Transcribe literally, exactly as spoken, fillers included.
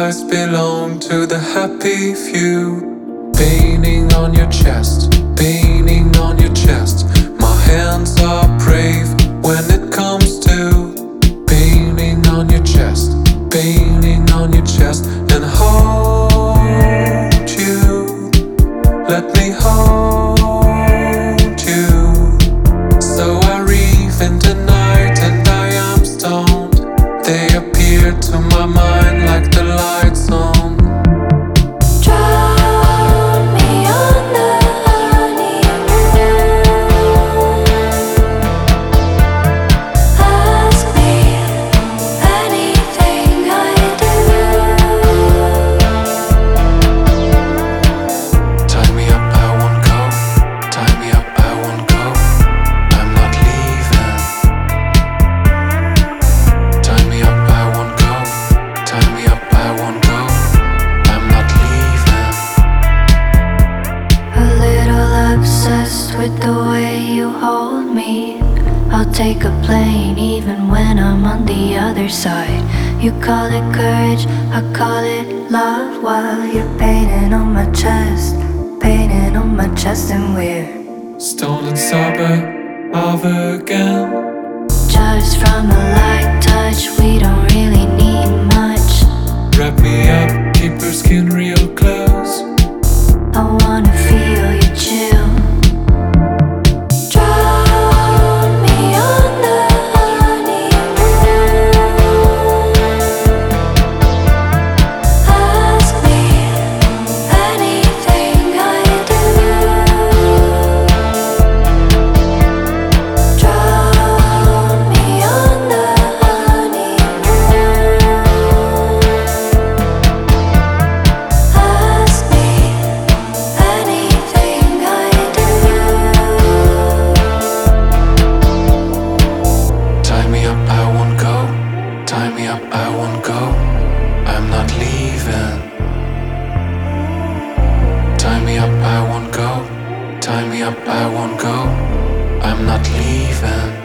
eyes belong to the happy few. Painting on your chest, painting on your chest. My hands are brave when it comes to painting on your chest, painting on your chest. And hold you, let me hold you. So I reeve in the night and I am stoned. They appear to my mind like the lights on. Drown me on the honeymoon. Ask me anything I do. Tie me up, I won't go. Tie me up, I won't go. I'm not leaving. Tie me up, I won't go. Tie me up, I won't go. I'm not leaving. A little obsessed with the way you hold me. I'll take a plane even when I'm on the other side. You call it courage, I call it love. While you're painting on my chest, painting on my chest, and we're Stolen sober of again. just from a light touch. We don't really need much. Wrap me up, keep your skin real close. I wanna feel you chill. Drown me on the honeymoon. Ask me anything I do. Drown me on the honeymoon. Ask me anything I do. Tie me up, I won't go. Tie me up, I won't go. I'm not leaving. Tie me up, I won't go. Tie me up, I won't go. I'm not leaving.